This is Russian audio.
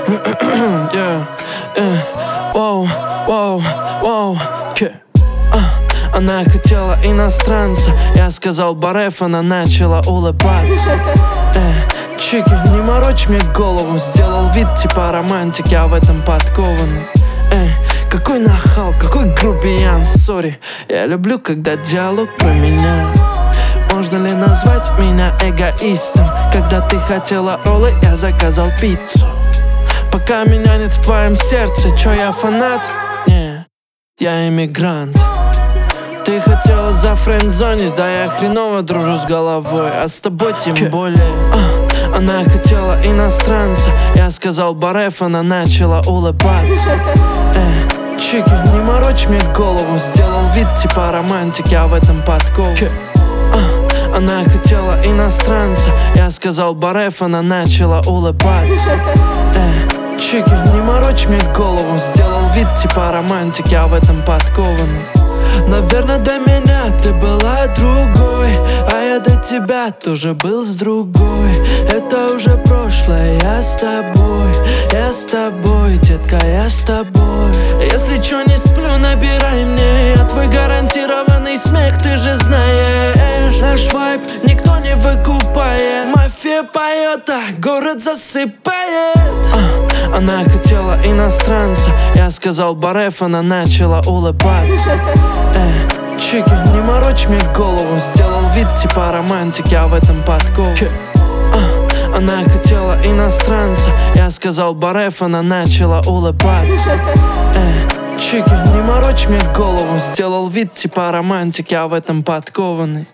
Воу, воу, воу. Она хотела иностранца, я сказал бареф, она начала улыбаться. Чики, не морочь мне голову, сделал вид типа романтик, я в этом подкованный. Какой нахал, какой грубиян, сори. Я люблю, когда диалог про меня. Можно ли назвать меня эгоистом? Когда ты хотела роллы, я заказал пиццу. Пока меня нет в твоем сердце, чё я фанат? Не, я иммигрант. Ты хотела зафрендзонить, да я хреново дружу с головой, а с тобой тем более. Она хотела иностранца, я сказал бареф, она начала улыбаться. Чики, не морочь мне голову, сделал вид типа романтик, я в этом подкован. Она хотела иностранца, я сказал бареф, она начала улыбаться. Чики, не морочь мне голову, сделал вид типа романтик, я в этом подкованный. Наверное, до меня ты была другой, а я до тебя тоже был с другой. Это уже прошлое, я с тобой, детка, я с тобой. Если чё не сплю, набирай мне, я твой гарантированный смех, ты же знаешь. Наш вайб никто не выкупает, мафия поет, а город засыпает. Она хотела иностранца, я сказал бареф, она начала улыбаться. Чики, не морочь мне голову, сделал вид типа романтик, я в этом подкован. Она хотела иностранца, я сказал бареф, она начала улыбаться. Чики, не морочь мне голову, сделал вид типа романтик, я в этом подкованный.